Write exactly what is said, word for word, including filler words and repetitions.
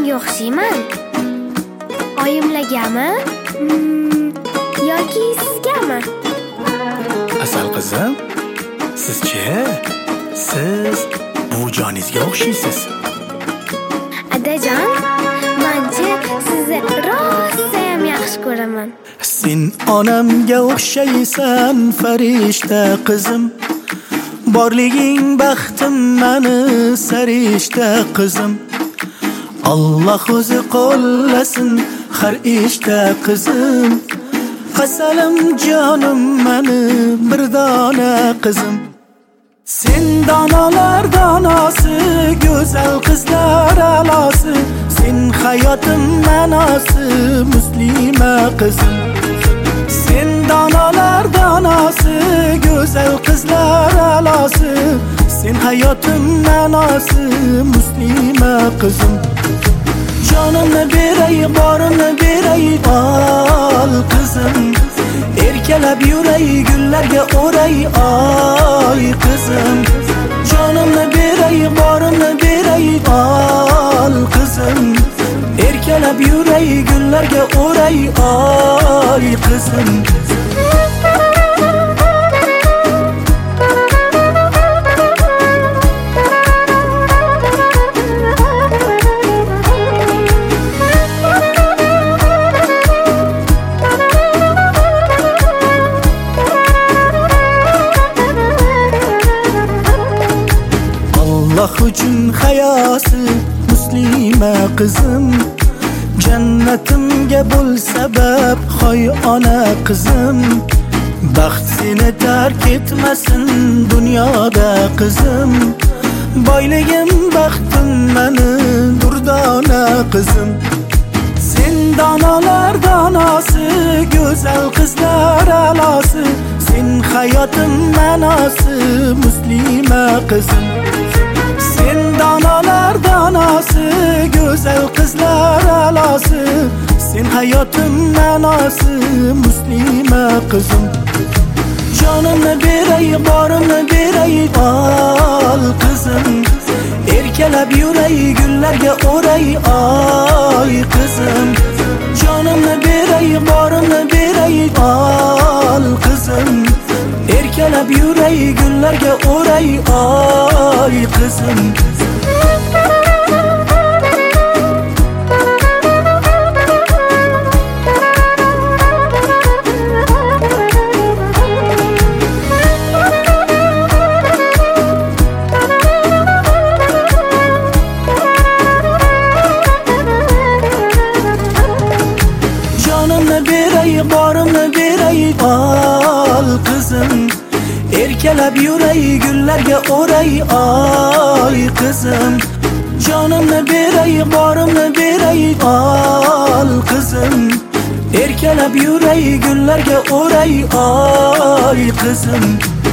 kimga o'xshayman? Oyimlargami? Hmm, yoki sizgami? Asal qizim, sizchi? Siz buvijonizga o'xshaysiz. Adajon, mencha sizni rosa ham yaxshi ko'raman. Sen onamga o'xshaysan, farishta qizim. Borliging baxtim meni sarishta qizim. Alloh o'zi qo'llasin har ishda qizim. Asalim jonim meni bir dona qizim. Sen donalar donasi, go'zal qizlar alosi. Sen hayotim ma'nosi, muslima qizim. Sen donalar donasi, go'zal qizlar alosi. Sen hayotim ma'nosi, muslima qizim. Jonimni beray, borimni beray, ol qizim. Erkalab yuray, gullarga o'ray, oy qizim. Jonimni beray, borimni beray, ol qizim. Erkalab yuray, gullarga o'ray, oy qizim. Allah uchun hayosi, muslima qizim. Jannatimga bo'l sabab, hoy ona qizim. Baxt seni tark etmasin dunyoda qizim. Boyligim baxtim meni durdona qizim. Sen donalar donasi, go'zal qizlar alosi. Sen hayotim ma'nosi, muslima qizim. Sen donalar donasi, go'zal qizlar alosi. Sen hayotim ma'nosi, muslima qizim. Jonimni beray, borimni beray, ol qizim. Erkalab yuray, gullarga o'ray, oy qizim. Jonimni beray, borimni beray, ol qizim. Erkalab yuray, gullarga o'ray, oy qizim. Jonimni beray, borimni beray, ol qizim. Erkalab yuray, gullarga o'ray, oy qizim. Jonimni beray, borimni beray, ol qizim. Erkalab yuray, gullarga o'ray, oy qizim.